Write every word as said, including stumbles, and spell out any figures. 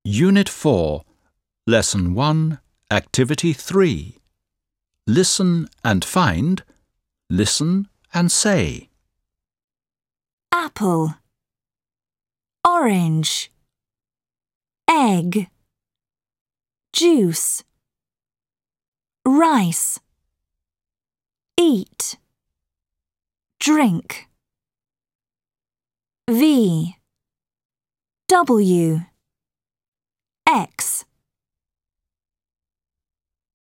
Unit four, Lesson one, Activity three. Listen and find. Listen and say. Apple, orange, egg, juice, rice, eat, drink. V, W.